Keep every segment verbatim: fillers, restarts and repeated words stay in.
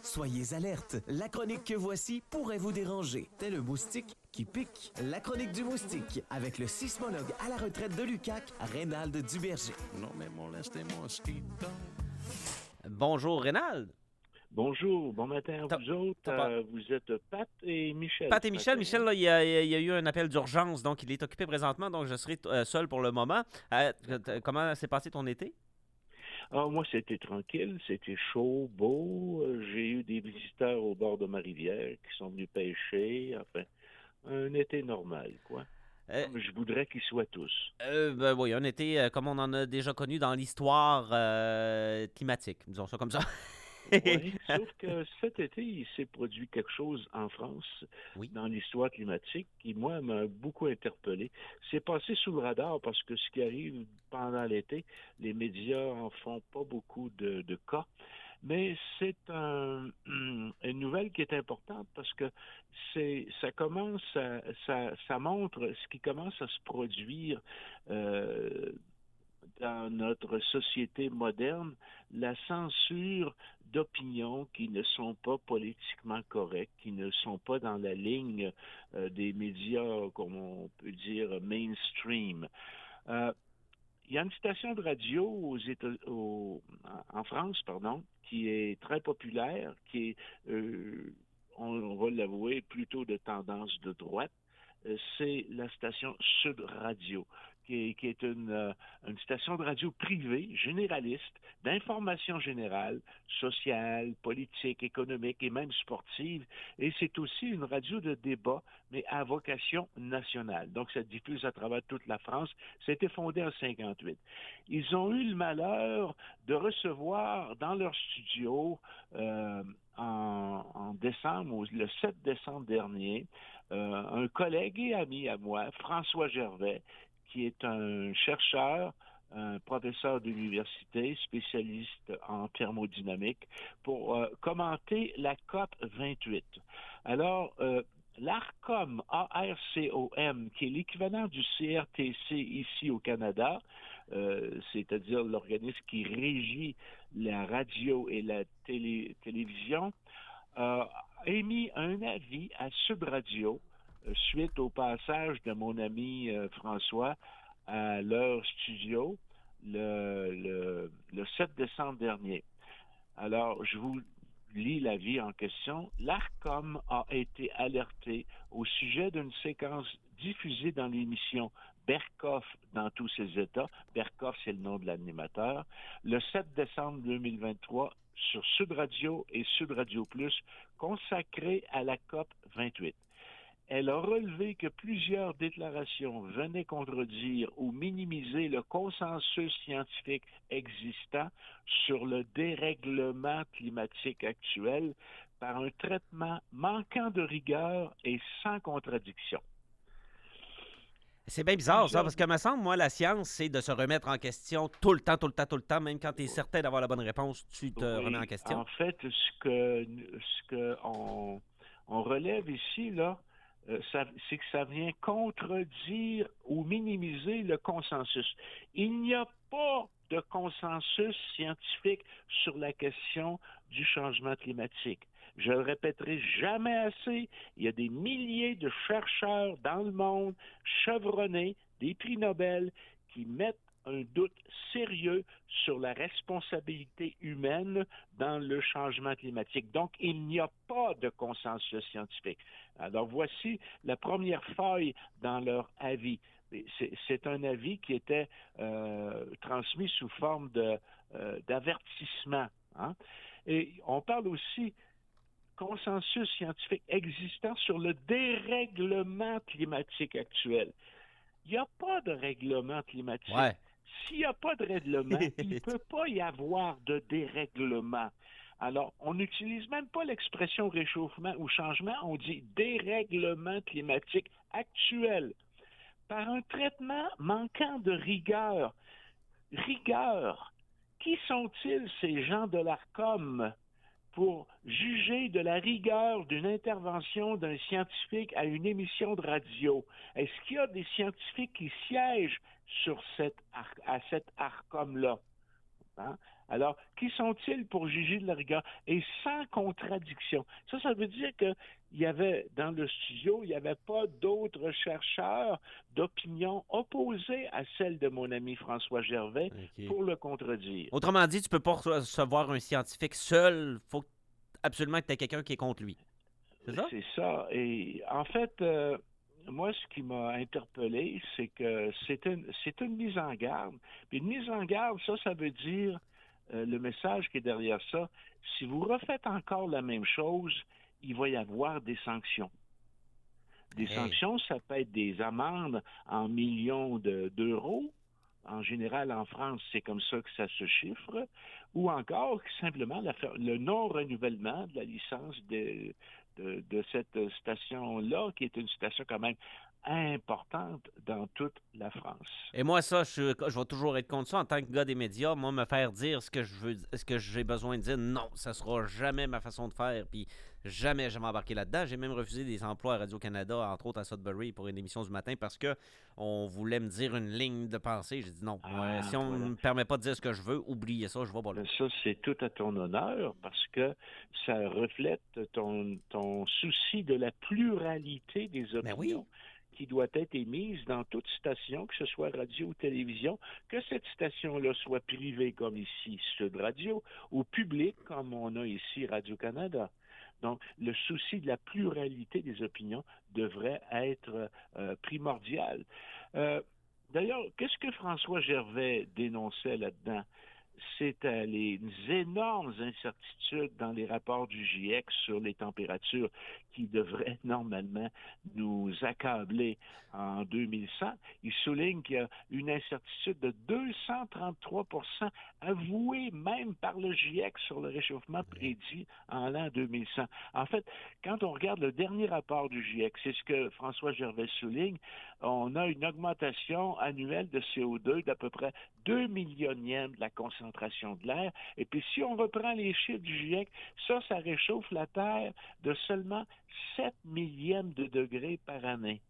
Soyez alerte, la chronique que voici pourrait vous déranger. Tel un moustique qui pique. La chronique du moustique, avec le sismologue à la retraite de l'U Q A C, Reynald Duberger. Non, mais mon laisse des mosquitos. Bonjour, Reynald. Bonjour, bon matin à T'as- vous autres. t'as pas- Euh, vous êtes Pat et Michel. Pat et ce Michel, matin. Michel, là, il, y a, il y a eu un appel d'urgence, donc il est occupé présentement, donc je serai euh, seul pour le moment. Euh, t- comment s'est passé ton été? Ah, moi, c'était tranquille, c'était chaud, beau. Euh, J'ai eu des visiteurs au bord de ma rivière qui sont venus pêcher. Enfin, un été normal, quoi. Euh, Comme je voudrais qu'ils soient tous. euh, ben oui, un été euh, comme on en a déjà connu dans l'histoire euh, climatique, disons ça comme ça. Oui, sauf que cet été, il s'est produit quelque chose en France, Oui. dans l'histoire climatique, qui, moi, m'a beaucoup interpellé. C'est passé sous le radar parce que ce qui arrive pendant l'été, les médias en font pas beaucoup de, de cas. Mais c'est un, une nouvelle qui est importante parce que c'est, ça commence, à, ça, ça montre ce qui commence à se produire euh, dans notre société moderne, la censure d'opinions qui ne sont pas politiquement correctes, qui ne sont pas dans la ligne euh, des médias, comme on peut dire, mainstream. Euh, il y a une station de radio aux États, au, en France, pardon, qui est très populaire, qui est, euh, on, on va l'avouer, plutôt de tendance de droite. C'est la station Sud Radio, qui est, qui est une, euh, une station de radio privée, généraliste, d'information générale, sociale, politique, économique et même sportive. Et c'est aussi une radio de débat, mais à vocation nationale. Donc, ça diffuse à travers toute la France. Ça a été fondé en cinquante-huit. Ils ont eu le malheur de recevoir dans leur studio euh, en, en décembre, au- le sept décembre dernier, euh, un collègue et ami à moi, François Gervais, qui est un chercheur, un professeur d'université, spécialiste en thermodynamique, pour euh, commenter la COP vingt-huit. Alors, euh, l'ARCOM, A R C O M, qui est l'équivalent du C R T C ici au Canada, euh, c'est-à-dire l'organisme qui régit la radio et la télé- télévision, euh, a émis un avis à Sud Radio euh, suite au passage de mon ami euh, François à leur studio le, le, le sept décembre dernier. Alors, je vous lis l'avis en question. L'ARCOM a été alerté au sujet d'une séquence diffusée dans l'émission Berkoff dans tous ses états. Berkoff, c'est le nom de l'animateur. Le sept décembre deux mille vingt-trois sur Sud Radio et Sud Radio Plus, consacrée à la COP vingt-huit. Elle a relevé que plusieurs déclarations venaient contredire ou minimiser le consensus scientifique existant sur le dérèglement climatique actuel par un traitement manquant de rigueur et sans contradiction. C'est bien bizarre, ça, parce que, me semble, moi, la science, c'est de se remettre en question tout le temps, tout le temps, tout le temps. Même quand tu es certain d'avoir la bonne réponse, tu te Oui, remets en question. En fait, ce que ce que on, on relève ici, là, euh, ça, c'est que ça vient contredire ou minimiser le consensus. Il n'y a pas de consensus scientifique sur la question du changement climatique. Je le répéterai jamais assez, il y a des milliers de chercheurs dans le monde chevronnés, des prix Nobel, qui mettent un doute sérieux sur la responsabilité humaine dans le changement climatique. Donc, il n'y a pas de consensus scientifique. Alors, voici la première faille dans leur avis. C'est, c'est un avis qui était euh, transmis sous forme de, euh, d'avertissement. Hein? Et on parle aussi consensus scientifique existant sur le dérèglement climatique actuel. Il n'y a pas de règlement climatique. Ouais. S'il n'y a pas de règlement, il ne peut pas y avoir de dérèglement. Alors, on n'utilise même pas l'expression réchauffement ou changement, on dit dérèglement climatique actuel. Par un traitement manquant de rigueur. Rigueur. Qui sont-ils, ces gens de l'ARCOM, pour juger de la rigueur d'une intervention d'un scientifique à une émission de radio? Est-ce qu'il y a des scientifiques qui siègent sur cette ar- à cette ARCOM-là? Hein? Alors, qui sont-ils pour juger de la rigueur? Et sans contradiction. Ça, ça veut dire que il y avait, dans le studio, il n'y avait pas d'autres chercheurs d'opinion opposée à celle de mon ami François Gervais Okay. pour le contredire. Autrement dit, tu peux pas recevoir un scientifique seul. Il faut absolument que tu aies quelqu'un qui est contre lui. C'est ça? C'est ça. Et en fait, euh, moi, ce qui m'a interpellé, c'est que c'est une, c'est une mise en garde. Puis une mise en garde, ça, ça veut dire, euh, le message qui est derrière ça, si vous refaites encore la même chose, il va y avoir des sanctions. Des Hey. sanctions, ça peut être des amendes en millions de, d'euros. En général, en France, c'est comme ça que ça se chiffre. Ou encore, simplement, la, le non-renouvellement de la licence de, de, de cette station-là, qui est une station quand même importante dans toute la France. Et moi, ça, je, je vais toujours être contre ça en tant que gars des médias. Moi, me faire dire ce que je veux, ce que j'ai besoin de dire, non, ça sera jamais ma façon de faire. Puis jamais je vais m'embarquer là-dedans. J'ai même refusé des emplois à Radio-Canada, entre autres à Sudbury, pour une émission du matin parce que on voulait me dire une ligne de pensée. J'ai dit non. Ah, ouais, si on ne voilà. me permet pas de dire ce que je veux, oubliez ça, je vais pas là. Ça, c'est tout à ton honneur parce que ça reflète ton, ton souci de la pluralité des opinions. Ben oui. Qui doit être émise dans toute station, que ce soit radio ou télévision, que cette station-là soit privée comme ici, Sud Radio, ou publique comme on a ici Radio-Canada. Donc, le souci de la pluralité des opinions devrait être euh, primordial. Euh, d'ailleurs, qu'est-ce que François Gervais dénonçait là-dedans? C'était les énormes incertitudes dans les rapports du GIEC sur les températures qui devraient normalement nous accabler en deux mille cent. Il souligne qu'il y a une incertitude de deux cent trente-trois pour cent avouée même par le GIEC sur le réchauffement prédit en l'an deux mille cent. En fait, quand on regarde le dernier rapport du GIEC, c'est ce que François Gervais souligne, on a une augmentation annuelle de C O deux d'à peu près deux millionièmes de la concentration de l'air. Et puis, si on reprend les chiffres du GIEC, ça, ça réchauffe la Terre de seulement sept millièmes de degrés par année.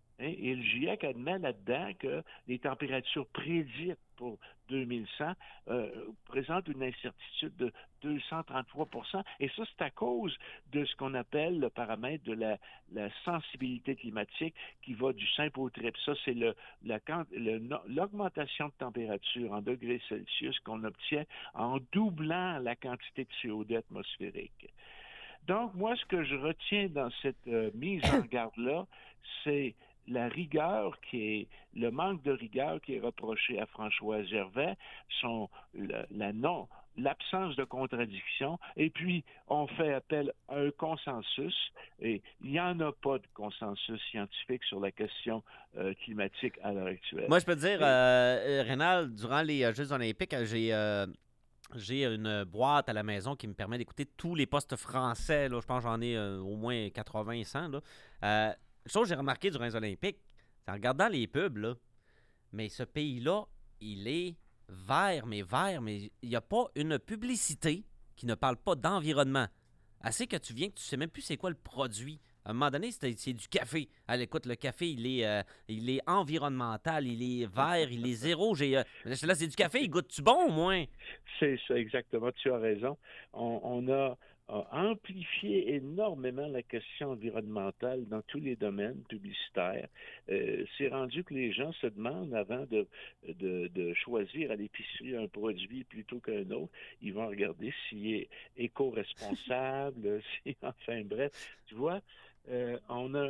Et le GIEC admet là-dedans que les températures prédites pour deux mille cent euh, présentent une incertitude de deux cent trente-trois pour cent. Et ça, c'est à cause de ce qu'on appelle le paramètre de la, la sensibilité climatique qui va du simple au triple. Ça, c'est le, la, le, l'augmentation de température en degrés Celsius qu'on obtient en doublant la quantité de C O deux atmosphérique. Donc, moi, ce que je retiens dans cette euh, mise en garde-là, c'est la rigueur qui est, le manque de rigueur qui est reproché à François Gervais, son, la, la non, l'absence de contradiction, et puis on fait appel à un consensus, et il n'y en a pas de consensus scientifique sur la question euh, climatique à l'heure actuelle. Moi, je peux te dire, euh, Rénal, durant les euh, Jeux olympiques, j'ai... Euh... J'ai une boîte à la maison qui me permet d'écouter tous les postes français. Là. Je pense que j'en ai euh, au moins quatre-vingts, cent. Là. Euh, chose que j'ai remarqué durant les Olympiques, c'est en regardant les pubs, là, mais ce pays-là, il est vert, mais vert, mais il n'y a pas une publicité qui ne parle pas d'environnement. Assez que tu viens que tu ne sais même plus c'est quoi le produit. À un moment donné, c'est, c'est du café. Allez, écoute, le café, il est, euh, il est environnemental, il est vert, il est zéro. J'ai, euh, là, c'est du café, il goûte-tu bon au moins? C'est ça, exactement. Tu as raison. On, on a, a amplifié énormément la question environnementale dans tous les domaines publicitaires. Euh, c'est rendu que les gens se demandent avant de, de, de choisir à l'épicerie un produit plutôt qu'un autre, ils vont regarder s'il est éco-responsable, si, enfin bref. Tu vois, Euh, on a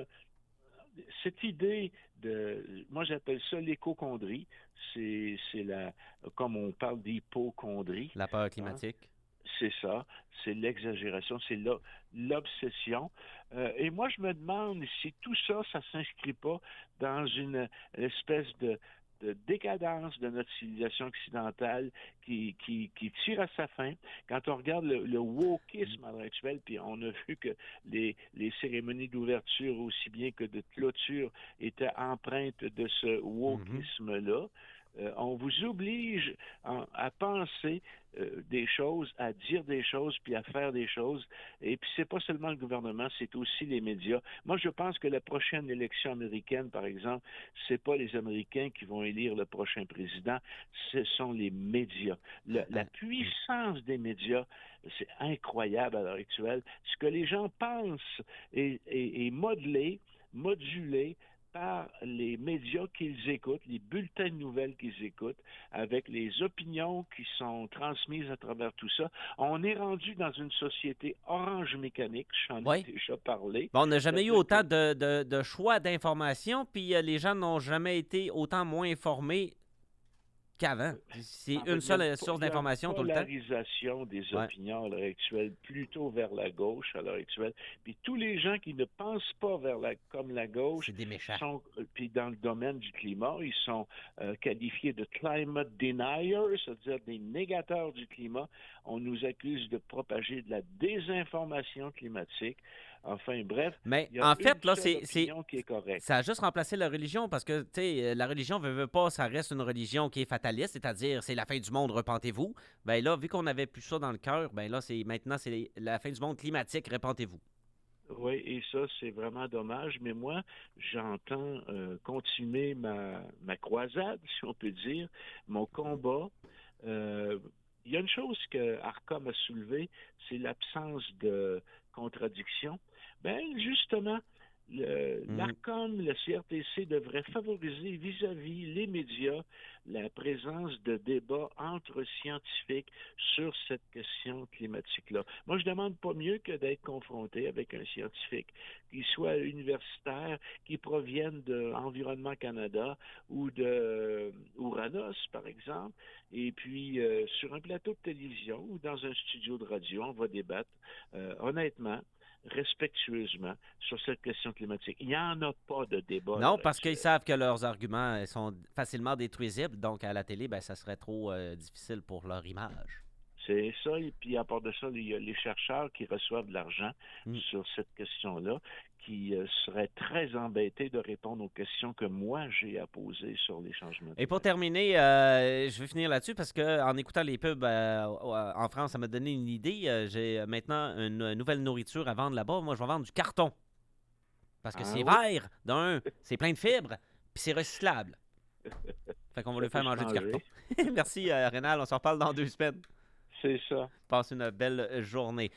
cette idée de, moi j'appelle ça l'écocondrie, c'est, c'est la, comme on parle d'hypocondrie. La peur climatique. Hein? C'est ça, c'est l'exagération, c'est l'obsession. Euh, et moi je me demande si tout ça, ça s'inscrit pas dans une, une espèce de de décadence de notre civilisation occidentale qui, qui, qui tire à sa fin. Quand on regarde le, le wokisme à l'heure actuelle, puis on a vu que les, les cérémonies d'ouverture aussi bien que de clôture étaient empreintes de ce wokisme-là, Euh, on vous oblige en- à penser euh, des choses, à dire des choses, puis à faire des choses. Et puis, c'est pas seulement le gouvernement, c'est aussi les médias. Moi, je pense que la prochaine élection américaine, par exemple, c'est pas les Américains qui vont élire le prochain président, ce sont les médias. Le- la puissance des médias, c'est incroyable à l'heure actuelle. Ce que les gens pensent est, est- est modelé, modulé par les médias qu'ils écoutent, les bulletins de nouvelles qu'ils écoutent, avec les opinions qui sont transmises à travers tout ça. On est rendu dans une société orange mécanique, j'en ai Oui. déjà parlé. Bon, on n'a jamais eu C'est-à-dire autant que- de, de- de choix d'informations, puis euh, les gens n'ont jamais été autant moins informés qu'avant. C'est En fait, une il y a seule une- source il y a une d'information tout le temps. polarisation des Ouais. opinions à l'heure actuelle, plutôt vers la gauche à l'heure actuelle. Puis tous les gens qui ne pensent pas vers la, comme la gauche C'est des méchants. sont, euh, puis dans le domaine du climat, ils sont euh, qualifiés de climate deniers, c'est-à-dire des négateurs du climat. On nous accuse de propager de la désinformation climatique. Enfin, bref, Mais il y a en fait, une là, seule c'est, c'est, opinion qui est correcte. ça a juste remplacé la religion parce que, tu sais, la religion veut, veut pas, ça reste une religion qui est fataliste, c'est-à-dire c'est la fin du monde, repentez-vous. Ben là, vu qu'on n'avait plus ça dans le cœur, ben là, c'est maintenant, c'est la fin du monde climatique, repentez-vous. Oui, et ça, c'est vraiment dommage. Mais moi, j'entends euh, continuer ma, ma croisade, si on peut dire, mon combat. Euh, il y a une chose que Arcom a soulevée, c'est l'absence de contradiction. Ben, justement, le, Mhm. l'Arcom, le C R T C devrait favoriser vis-à-vis les médias la présence de débats entre scientifiques sur cette question climatique-là. Moi, je demande pas mieux que d'être confronté avec un scientifique, qu'il soit universitaire, qui provienne de Environnement Canada ou de Ouranos, par exemple, et puis euh, sur un plateau de télévision ou dans un studio de radio, on va débattre euh, honnêtement, respectueusement sur cette question climatique. Il n'y en a pas de débat. Non, là, parce qu'ils actuel. savent que leurs arguments euh, sont facilement détruisibles, donc à la télé, ben, ça serait trop euh, difficile pour leur image. C'est ça, et puis à part de ça, il y a les chercheurs qui reçoivent de l'argent Mm. sur cette question-là, qui euh, seraient très embêtés de répondre aux questions que moi j'ai à poser sur les changements Et pour climatiques. terminer, euh, je vais finir là-dessus parce que en écoutant les pubs euh, en France, ça m'a donné une idée. Euh, j'ai maintenant une nouvelle nourriture à vendre là-bas. Moi, je vais vendre du carton. Parce que Ah c'est oui? vert, d'un, c'est plein de fibres, puis c'est recyclable. Fait qu'on va Ça lui faire peut manger du changer. carton. Merci, euh, Rénal. On se reparle dans deux semaines. C'est ça. Passe une belle journée.